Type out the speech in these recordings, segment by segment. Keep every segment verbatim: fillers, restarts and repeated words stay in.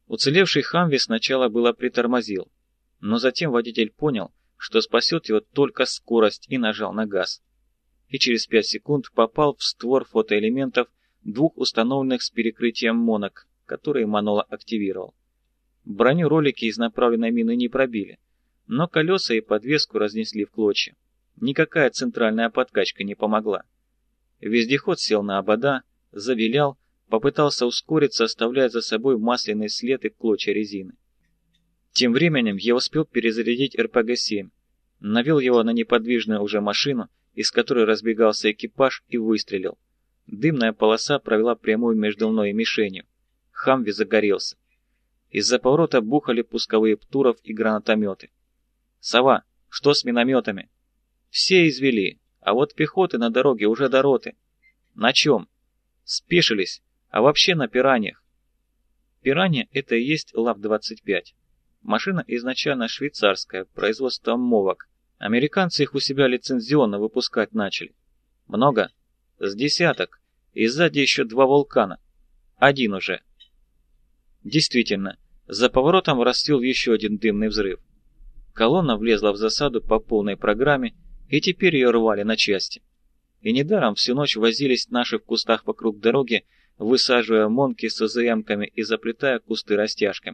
Уцелевший Хамви сначала было притормозил, но затем водитель понял, что спасет его только скорость, и нажал на газ. И через пять секунд попал в створ фотоэлементов двух установленных с перекрытием монок, которые Манола активировал. Броню ролики из направленной мины не пробили, но колеса и подвеску разнесли в клочья. Никакая центральная подкачка не помогла. Вездеход сел на обода, завилял, попытался ускориться, оставляя за собой масляный след и клочья резины. Тем временем я успел перезарядить эр пэ гэ семь, навел его на неподвижную уже машину, из которой разбегался экипаж, и выстрелил. Дымная полоса провела прямую между мной и мишенью. Хамви загорелся. Из-за поворота бухали пусковые птуров и гранатометы. «Сова, что с минометами?» «Все извели, а вот пехоты на дороге уже до роты». «На чем?» «Спешились, а вообще на пираньях». «Пиранья» — это и есть лап двадцать пять. Машина изначально швейцарская, производство МОВАК. Американцы их у себя лицензионно выпускать начали. Много? С десяток. И сзади еще два вулкана. Один уже. Действительно, за поворотом растил еще один дымный взрыв. Колонна влезла в засаду по полной программе, и теперь ее рвали на части. И недаром всю ночь возились наши в кустах вокруг дороги, высаживая монки с эз эмками и заплетая кусты растяжками.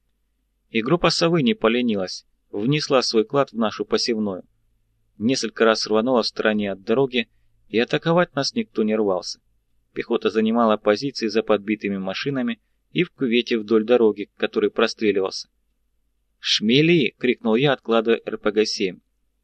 И группа «Совы» не поленилась, внесла свой клад в нашу посевную. Несколько раз рванула в стороне от дороги, и атаковать нас никто не рвался. Пехота занимала позиции за подбитыми машинами и в кювете вдоль дороги, который простреливался. «Шмели!» — крикнул я, откладывая эр пэ гэ семь.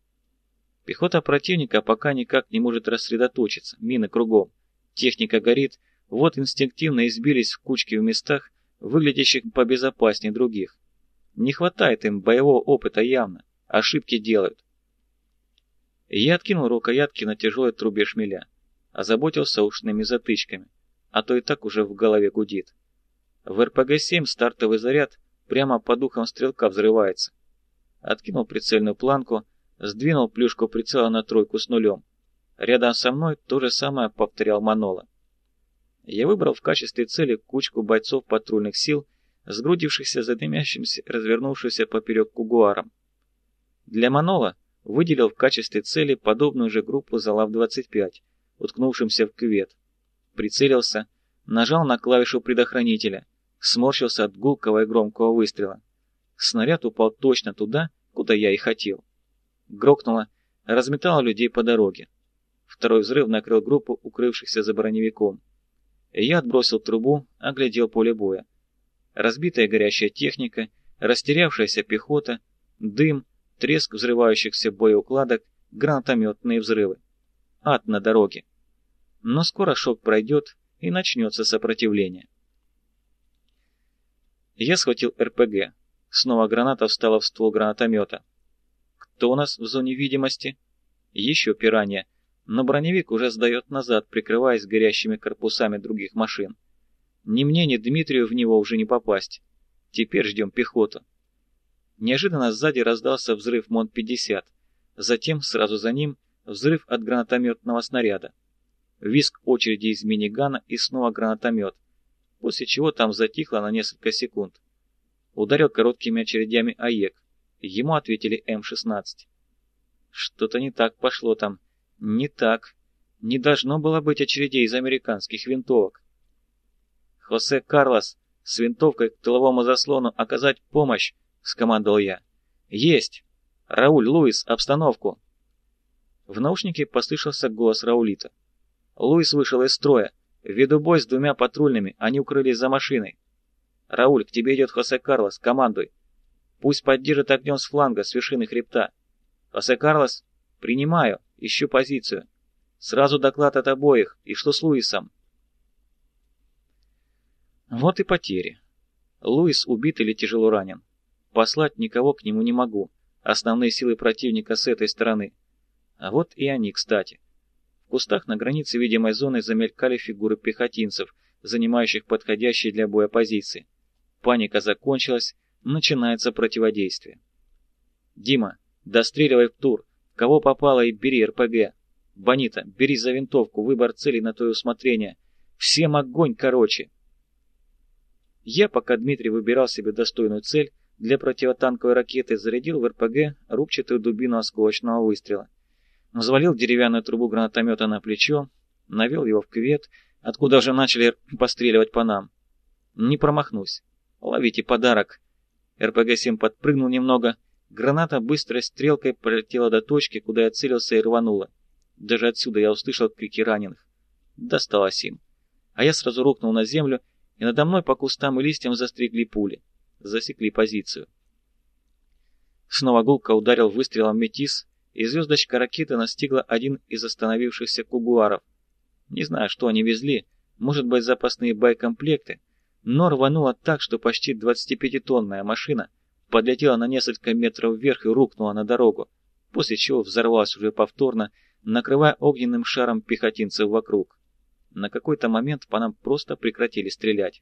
Пехота противника пока никак не может рассредоточиться, мины кругом. Техника горит, вот инстинктивно избились в кучки в местах, выглядящих побезопаснее других. Не хватает им боевого опыта явно, ошибки делают. Я откинул рукоятки на тяжелой трубе шмеля, озаботился ушными затычками, а то и так уже в голове гудит. В эр пэ гэ семь стартовый заряд прямо по духам стрелка взрывается. Откинул прицельную планку, сдвинул плюшку прицела на тройку с нулем. Рядом со мной то же самое повторял Манола. Я выбрал в качестве цели кучку бойцов патрульных сил, сгрудившихся за дымящимся, развернувшимся поперек кугуаром. Для Манола выделил в качестве цели подобную же группу за лав двадцать пять, уткнувшимся в кювет. Прицелился, нажал на клавишу предохранителя, сморщился от гулкого и громкого выстрела. Снаряд упал точно туда, куда я и хотел. Грохнуло, разметало людей по дороге. Второй взрыв накрыл группу, укрывшихся за броневиком. Я отбросил трубу, оглядел поле боя. Разбитая горящая техника, растерявшаяся пехота, дым, треск взрывающихся боеукладок, гранатометные взрывы. Ад на дороге. Но скоро шок пройдет, и начнется сопротивление. Я схватил эр пэ гэ. Снова граната встала в ствол гранатомета. Кто у нас в зоне видимости? Еще пиранья, но броневик уже сдает назад, прикрываясь горящими корпусами других машин. Ни мне, ни Дмитрию в него уже не попасть. Теперь ждем пехоту. Неожиданно сзади раздался взрыв мон пятьдесят. Затем, сразу за ним, взрыв от гранатометного снаряда. Визг очереди из минигана и снова гранатомет, после чего там затихло на несколько секунд. Ударил короткими очередями АЕК. Ему ответили эм шестнадцать. Что-то не так пошло там. Не так. Не должно было быть очередей из американских винтовок. «Хосе Карлос, с винтовкой к тыловому заслону оказать помощь!» — скомандовал я. «Есть! Рауль, Луис, обстановку!» В наушнике послышался голос Раулита. «Луис вышел из строя. Веду бой с двумя патрульными, они укрылись за машиной. Рауль, к тебе идет Хосе Карлос, командуй. Пусть поддержит огнем с фланга, с вершины хребта. Хосе Карлос, принимаю, ищу позицию. Сразу доклад от обоих, и что с Луисом?» Вот и потери. Луис убит или тяжело ранен. Послать никого к нему не могу. Основные силы противника с этой стороны. А вот и они, кстати. В кустах на границе видимой зоны замелькали фигуры пехотинцев, занимающих подходящие для боя позиции. Паника закончилась, начинается противодействие. «Дима, достреливай в тур. Кого попало, и бери эр пэ гэ. Бонита, бери за винтовку, выбор целей на твое усмотрение. Всем огонь, короче!» Я, пока Дмитрий выбирал себе достойную цель для противотанковой ракеты, зарядил в эр пэ гэ рубчатую дубину осколочного выстрела. Взвалил деревянную трубу гранатомета на плечо, навел его в кювет, откуда уже начали постреливать по нам. Не промахнусь. Ловите подарок. эр пэ гэ семь подпрыгнул немного. Граната быстрой стрелкой полетела до точки, куда я целился, и рванула. Даже отсюда я услышал крики раненых. Досталось им. А я сразу рухнул на землю, и надо мной по кустам и листьям застригли пули. Засекли позицию. Снова гулко ударил выстрелом метис, и звездочка ракеты настигла один из остановившихся кугуаров. Не знаю, что они везли, может быть, запасные боекомплекты, но рвануло так, что почти двадцатипятитонная машина подлетела на несколько метров вверх и рухнула на дорогу, после чего взорвалась уже повторно, накрывая огненным шаром пехотинцев вокруг. На какой-то момент по нам просто прекратили стрелять.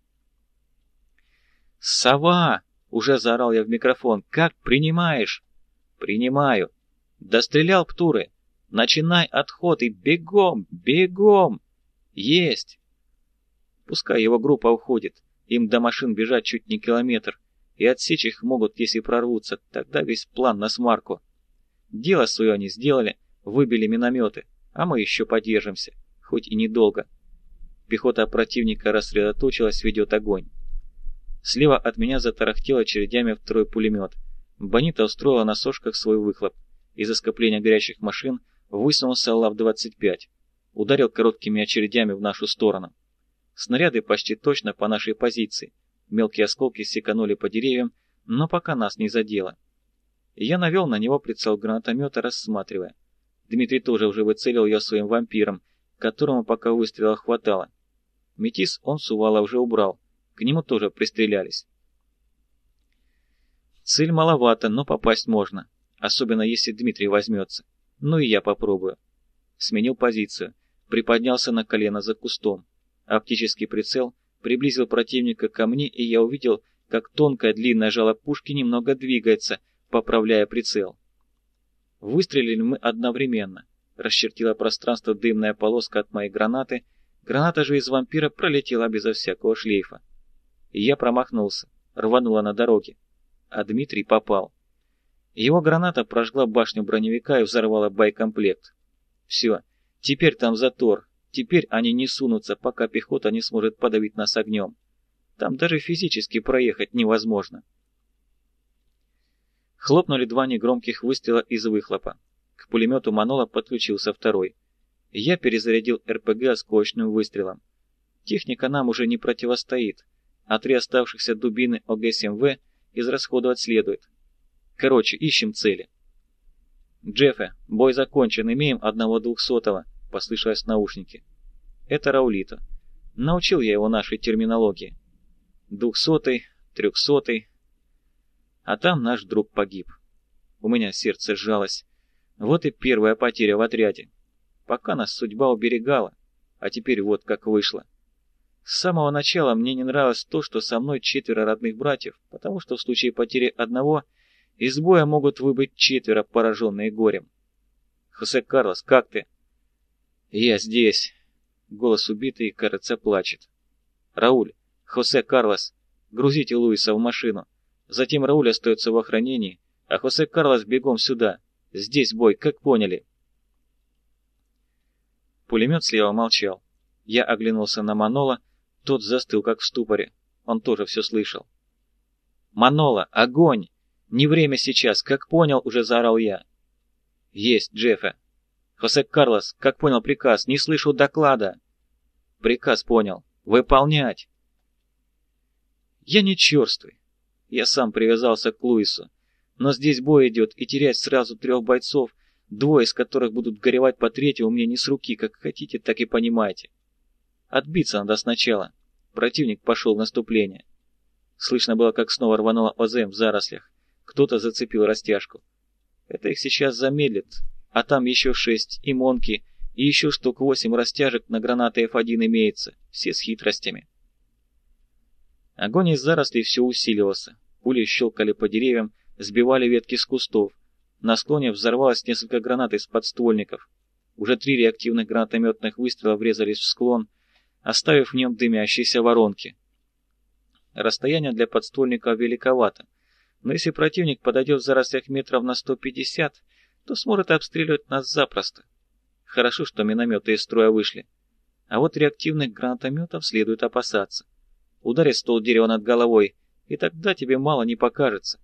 «Сова!» — уже заорал я в микрофон. «Как принимаешь?» «Принимаю!» «Дострелял птуры! Начинай отход и бегом! Бегом!» «Есть!» Пускай его группа уходит, им до машин бежать чуть не километр, и отсечь их могут, если прорвутся, тогда весь план на смарку. Дело свое они сделали, выбили минометы, а мы еще подержимся, хоть и недолго. Пехота противника рассредоточилась, ведет огонь. Слева от меня затарахтело очередями второй пулемет. Бонита устроила на сошках свой выхлоп. Из-за скопления горящих машин высунулся лав двадцать пять. Ударил короткими очередями в нашу сторону. Снаряды почти точно по нашей позиции. Мелкие осколки секанули по деревьям, но пока нас не задело. Я навел на него прицел гранатомета, рассматривая. Дмитрий тоже уже выцелил ее своим вампиром, которому пока выстрела хватало. Метис он с увала уже убрал, к нему тоже пристрелялись. Цель маловато, но попасть можно, особенно если Дмитрий возьмется. Ну и я попробую. Сменил позицию, приподнялся на колено за кустом. Оптический прицел приблизил противника ко мне, и я увидел, как тонкое длинное жало пушки немного двигается, поправляя прицел. Выстрелили мы одновременно. Расчертила пространство дымная полоска от моей гранаты, граната же из вампира пролетела безо всякого шлейфа. И я промахнулся, рванула на дороге, а Дмитрий попал. Его граната прожгла башню броневика и взорвала боекомплект. Все, теперь там затор, теперь они не сунутся, пока пехота не сможет подавить нас огнем. Там даже физически проехать невозможно. Хлопнули два негромких выстрела из выхлопа. К пулемету Манола подключился второй. Я перезарядил эр пэ гэ осколочным выстрелом. Техника нам уже не противостоит, а три оставшихся дубины о гэ семь вэ израсходовать следует. Короче, ищем цели. «Джеффе, бой закончен, имеем одного двухсотого», — послышалось в наушнике. Это Раулито. Научил я его нашей терминологии. Двухсотый, трехсотый. А там наш друг погиб. У меня сердце сжалось. Вот и первая потеря в отряде. Пока нас судьба уберегала, а теперь вот как вышло. С самого начала мне не нравилось то, что со мной четверо родных братьев, потому что в случае потери одного из боя могут выбыть четверо, пораженные горем. «Хосе Карлос, как ты?» «Я здесь». Голос убитый, кажется, плачет. «Рауль, Хосе Карлос, грузите Луиса в машину. Затем Рауль остается в охранении, а Хосе Карлос бегом сюда. Здесь бой, как поняли?» Пулемет слева молчал. Я оглянулся на Манола, тот застыл как в ступоре. Он тоже все слышал. «Манола, огонь! Не время сейчас, как понял, уже заорал я. «Есть, Джеффе!» «Хосе Карлос, как понял приказ, не слышу доклада!» «Приказ понял. Выполнять!» Я не черствый. Я сам привязался к Луису. Но здесь бой идет, и терять сразу трех бойцов, двое из которых будут горевать по третьему, мне не с руки, как хотите, так и понимаете. Отбиться надо сначала. Противник пошел в наступление. Слышно было, как снова рванула о зэ эм в зарослях. Кто-то зацепил растяжку. Это их сейчас замедлит. А там еще шесть, и монки, и еще штук восемь растяжек на гранаты эф один имеется. Все с хитростями. Огонь из зарослей все усиливался. Пули щелкали по деревьям, сбивали ветки с кустов. На склоне взорвалось несколько гранат из подствольников. Уже три реактивных гранатометных выстрела врезались в склон, оставив в нем дымящиеся воронки. Расстояние для подствольников великовато, но если противник подойдет в зарослях метров на сто пятьдесят, то сможет обстреливать нас запросто. Хорошо, что минометы из строя вышли. А вот реактивных гранатометов следует опасаться. Ударит ствол дерева над головой, и тогда тебе мало не покажется.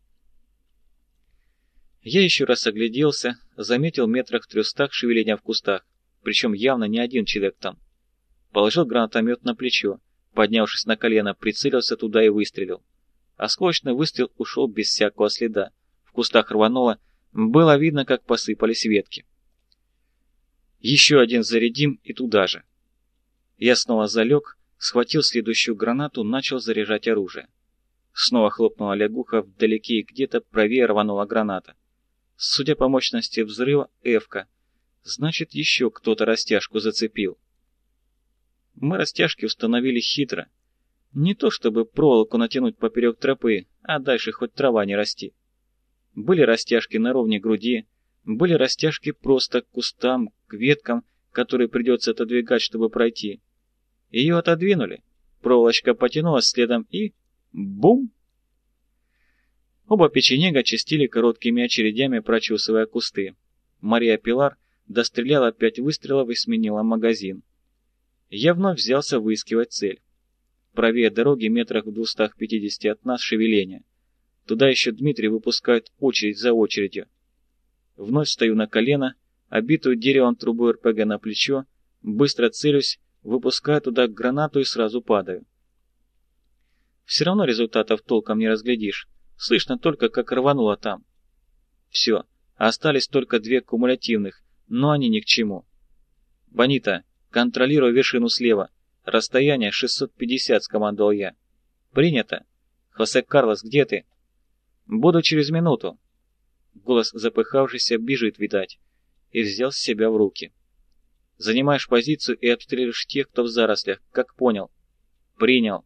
Я еще раз огляделся, заметил метрах в трехстах шевеления в кустах, причем явно не один человек там. Положил гранатомет на плечо, поднявшись на колено, прицелился туда и выстрелил. Осколочный выстрел ушел без всякого следа. В кустах рвануло, было видно, как посыпались ветки. Еще один зарядим и туда же. Я снова залег, схватил следующую гранату, начал заряжать оружие. Снова хлопнула лягуха, вдалеке и где-то правее рванула граната. Судя по мощности взрыва, эвка. Значит, еще кто-то растяжку зацепил. Мы растяжки установили хитро. Не то чтобы проволоку натянуть поперек тропы, а дальше хоть трава не расти. Были растяжки на ровне груди, были растяжки просто к кустам, к веткам, которые придется отодвигать, чтобы пройти. Ее отодвинули, проволочка потянулась следом и... бум! Оба печенега чистили короткими очередями, прочесывая кусты. Мария Пилар достреляла пять выстрелов и сменила магазин. Я вновь взялся выискивать цель. Правее дороги, метрах в двухстах пятидесяти от нас, шевеление. Туда еще Дмитрий выпускает очередь за очередью. Вновь встаю на колено, обитую деревом трубу эр пэ гэ на плечо, быстро целюсь, выпускаю туда гранату и сразу падаю. Все равно результатов толком не разглядишь. Слышно только, как рвануло там. Все, остались только две кумулятивных, но они ни к чему. «Бонита, контролируй вершину слева. Расстояние шестьсот пятьдесят», — скомандовал я. «Принято. Хосе Карлос, где ты?» «Буду через минуту». Голос запыхавшийся бежит, видать, и взял себя в руки. «Занимаешь позицию и обстреливаешь тех, кто в зарослях, как понял». «Принял».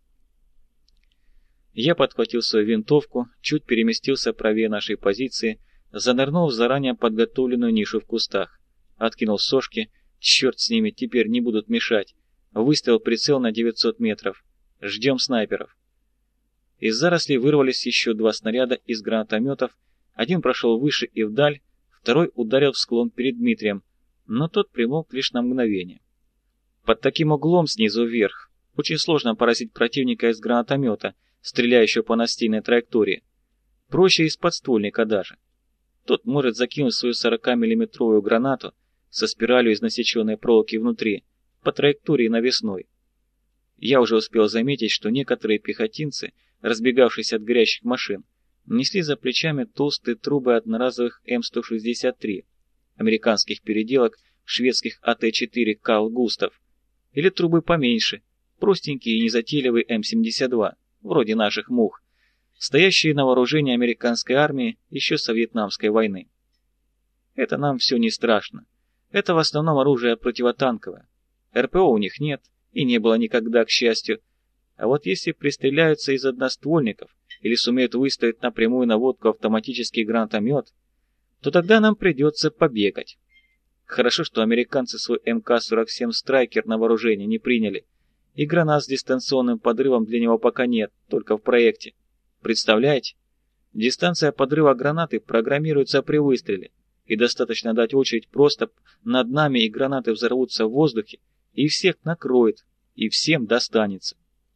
Я подхватил свою винтовку, чуть переместился правее нашей позиции, занырнул в заранее подготовленную нишу в кустах, откинул сошки, черт с ними, теперь не будут мешать, выставил прицел на девятьсот метров. Ждем снайперов. Из зарослей вырвались еще два снаряда из гранатометов, один прошел выше и вдаль, второй ударил в склон перед Дмитрием, но тот примолк лишь на мгновение. Под таким углом снизу вверх очень сложно поразить противника из гранатомета, стреляющего по настильной траектории. Проще из подствольника даже. Тот может закинуть свою сорокамиллиметровую гранату со спиралью из насеченной проволоки внутри, по траектории навесной. Я уже успел заметить, что некоторые пехотинцы, разбегавшиеся от горящих машин, несли за плечами толстые трубы одноразовых эм сто шестьдесят три, американских переделок шведских а тэ четыре Карл Густав, или трубы поменьше, простенькие и незатейливые эм семьдесят два, вроде наших мух, стоящие на вооружении американской армии еще со Вьетнамской войны. Это нам все не страшно. Это в основном оружие противотанковое. эр пэ о у них нет, и не было никогда, к счастью. А вот если пристреляются из одноствольников или сумеют выставить напрямую наводку автоматический гранатомет, то тогда нам придется побегать. Хорошо, что американцы свой эм ка сорок семь Страйкер на вооружение не приняли, и гранат с дистанционным подрывом для него пока нет, только в проекте. Представляете? Дистанция подрыва гранаты программируется при выстреле, и достаточно дать очередь просто над нами, и гранаты взорвутся в воздухе, и всех накроет, и всем достанется.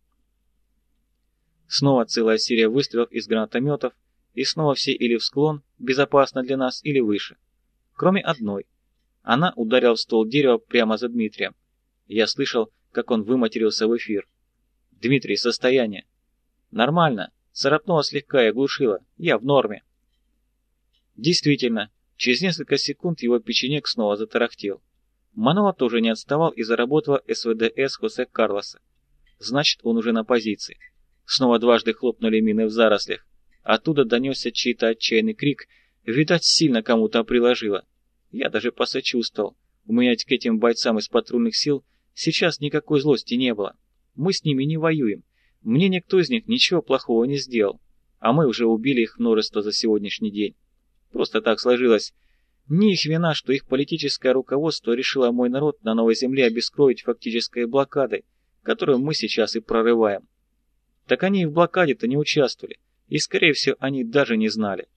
Снова целая серия выстрелов из гранатометов, и снова все или в склон, безопасно для нас, или выше. Кроме одной. Она ударила в ствол дерева прямо за Дмитрием. Я слышал, как он выматерился в эфир. «Дмитрий, состояние?» «Нормально. Царапнуло слегка и оглушило. Я в норме». Действительно, через несколько секунд его печенек снова затарахтел. Манола тоже не отставал и заработала эс вэ дэ эс Хосе Карлоса. Значит, он уже на позиции. Снова дважды хлопнули мины в зарослях. Оттуда донесся чей-то отчаянный крик. Видать, сильно кому-то приложило. Я даже посочувствовал. У меня к этим бойцам из патрульных сил сейчас никакой злости не было. Мы с ними не воюем. Мне никто из них ничего плохого не сделал. А мы уже убили их множество за сегодняшний день. Просто так сложилось. Не их вина, что их политическое руководство решило мой народ на новой земле обескровить фактической блокадой, которую мы сейчас и прорываем. Так они и в блокаде-то не участвовали, и, скорее всего, они даже не знали.